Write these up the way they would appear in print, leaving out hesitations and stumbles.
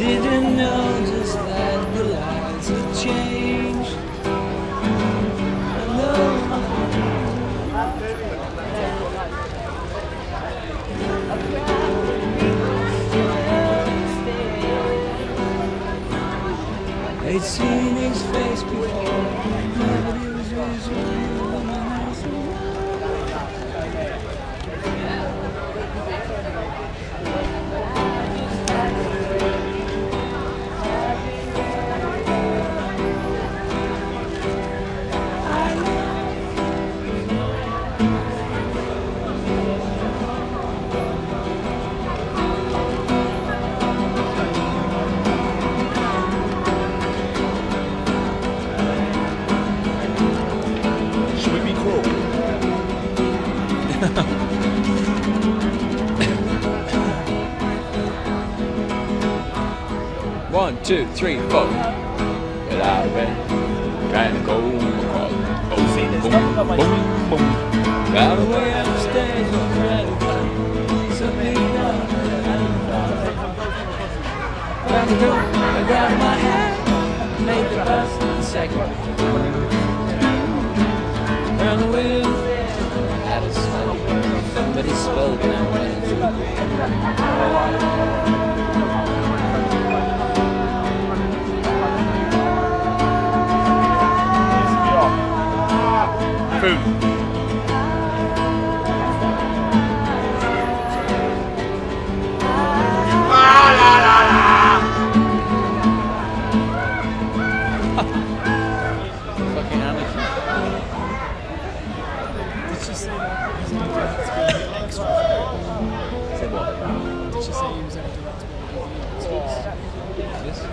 didn't know just that the lights had changed. They'd seen his face before, nobody was visual. One, two, three, four. Get out of bed, trying to go across. Oh, see this? Boom, boom, boom. Got away upstairs, ready for something done. Found the door, I grabbed my hat, made the first and second. Turned the wheel, had a smoke, somebody spoke and I went Food. fucking amateur. Did she say that he was only extra? Say what? Did she say he was only direct Yes?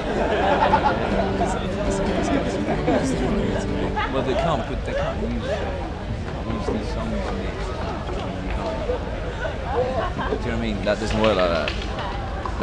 to Well, they can't use these songs in the. Do you know what I mean? That doesn't work like that.